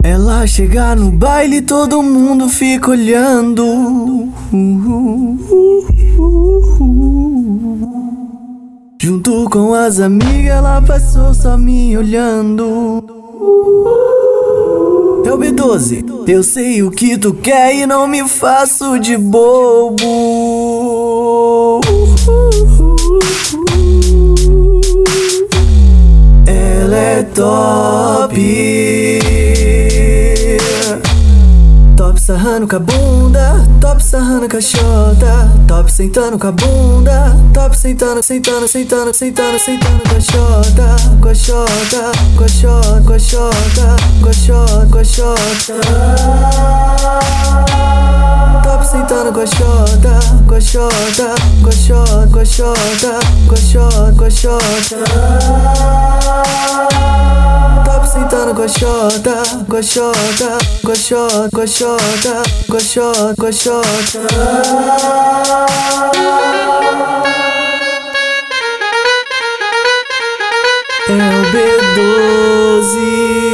Ela chega no baile, todo mundo fica olhando. Junto com as amigas, ela passou só me olhando. É o B12, eu sei o que tu quer e não me faço de bobo. Ela é top, top sarrando com a bunda, top sarrando com a xota, top sentando com a bunda, top sentando, sentando, sentando, sentando, sentando com a xota, com a xota, com a xota, com a xota, com a xota, com a xota. Top sentando com a xota, com a xota, com a xota, com a xota, com a xota, com a xota. Top sentando com a xota, com a xota, com a xota, com a xota, com a xota, com a xota. É o B12.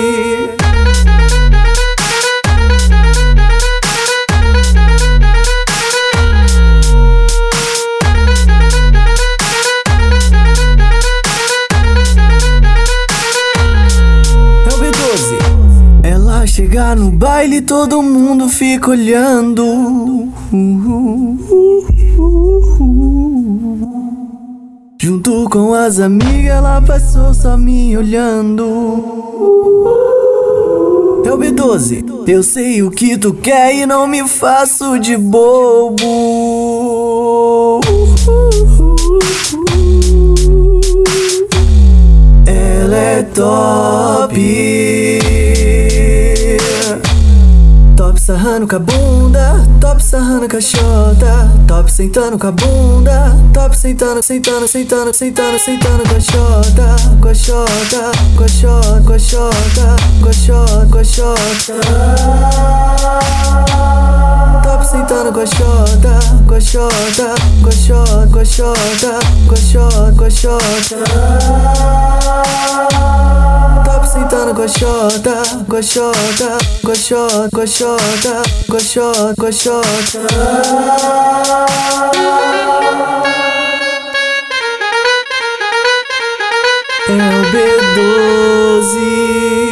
Ela chega no baile, todo mundo fica olhando. Junto com as amigas, ela passou só me olhando. É o B12, eu sei o que tu quer e não me faço de bobo. Ela é top, top sarrando com a bunda, top sarrando com a xota, top sentando com a bunda, top sentando, sentando, sentando, sentando, sentando com a xota, com a xota, com a xota, com a xota, com a xota, com a xota. Top sentando com a xota, com a xota, com a xota, com a xota, com a xota, com a xota. Top sentando com a xota, com a xota, com a xota, com a xota, com a xota, com a xota. É o B12.